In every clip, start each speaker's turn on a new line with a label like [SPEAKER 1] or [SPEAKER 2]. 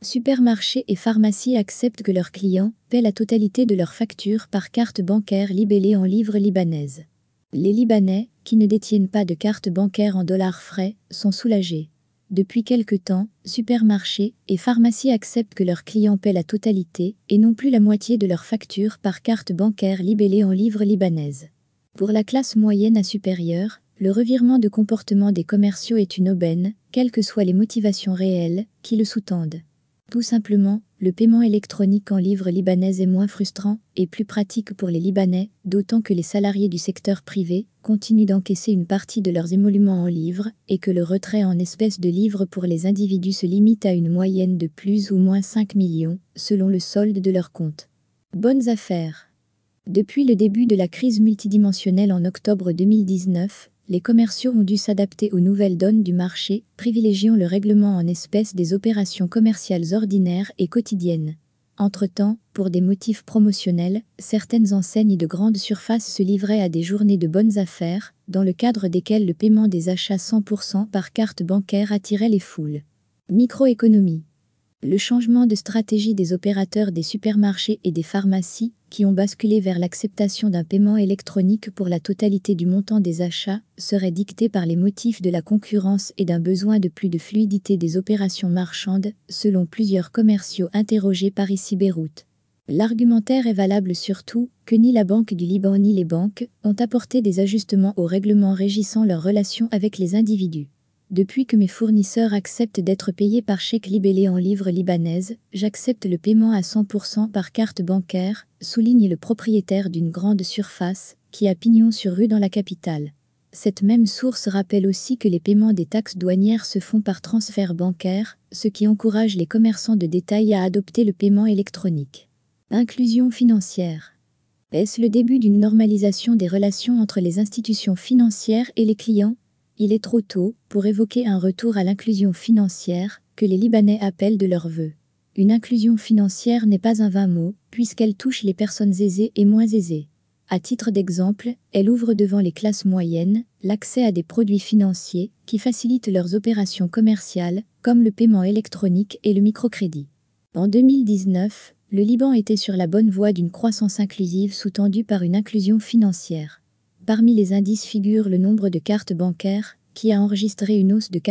[SPEAKER 1] Supermarchés et pharmacies acceptent que leurs clients paient la totalité de leurs factures par carte bancaire libellée en livres libanaises. Les Libanais, qui ne détiennent pas de carte bancaire en dollars frais, sont soulagés. Depuis quelque temps, supermarchés et pharmacies acceptent que leurs clients paient la totalité et non plus la moitié de leurs factures par carte bancaire libellée en livres libanaises. Pour la classe moyenne à supérieure, le revirement de comportement des commerciaux est une aubaine, quelles que soient les motivations réelles qui le sous-tendent. Tout simplement, le paiement électronique en livres libanaises est moins frustrant et plus pratique pour les Libanais, d'autant que les salariés du secteur privé continuent d'encaisser une partie de leurs émoluments en livres et que le retrait en espèces de livres pour les individus se limite à une moyenne de plus ou moins 5 millions, selon le solde de leur compte. Bonnes affaires. Depuis le début de la crise multidimensionnelle en octobre 2019, les commerciaux ont dû s'adapter aux nouvelles donnes du marché, privilégiant le règlement en espèces des opérations commerciales ordinaires et quotidiennes. Entre-temps, pour des motifs promotionnels, certaines enseignes de grande surface se livraient à des journées de bonnes affaires, dans le cadre desquelles le paiement des achats 100% par carte bancaire attirait les foules. Microéconomie. Le changement de stratégie des opérateurs des supermarchés et des pharmacies, qui ont basculé vers l'acceptation d'un paiement électronique pour la totalité du montant des achats, serait dicté par les motifs de la concurrence et d'un besoin de plus de fluidité des opérations marchandes, selon plusieurs commerciaux interrogés par ICI Beyrouth. L'argumentaire est valable surtout que ni la Banque du Liban ni les banques ont apporté des ajustements au règlement régissant leurs relations avec les individus. Depuis que mes fournisseurs acceptent d'être payés par chèque libellé en livres libanaises, j'accepte le paiement à 100% par carte bancaire, souligne le propriétaire d'une grande surface, qui a pignon sur rue dans la capitale. Cette même source rappelle aussi que les paiements des taxes douanières se font par transfert bancaire, ce qui encourage les commerçants de détail à adopter le paiement électronique. Inclusion financière. Est-ce le début d'une normalisation des relations entre les institutions financières et les clients ? Il est trop tôt pour évoquer un retour à l'inclusion financière que les Libanais appellent de leur vœu. Une inclusion financière n'est pas un vain mot, puisqu'elle touche les personnes aisées et moins aisées. À titre d'exemple, elle ouvre devant les classes moyennes l'accès à des produits financiers qui facilitent leurs opérations commerciales, comme le paiement électronique et le microcrédit. En 2019, le Liban était sur la bonne voie d'une croissance inclusive sous-tendue par une inclusion financière. Parmi les indices figure le nombre de cartes bancaires, qui a enregistré une hausse de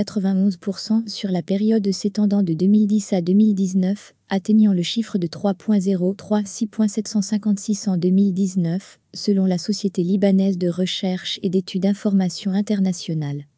[SPEAKER 1] 91% sur la période s'étendant de 2010 à 2019, atteignant le chiffre de 3,036,756 en 2019, selon la Société libanaise de recherche et d'études d'information internationale.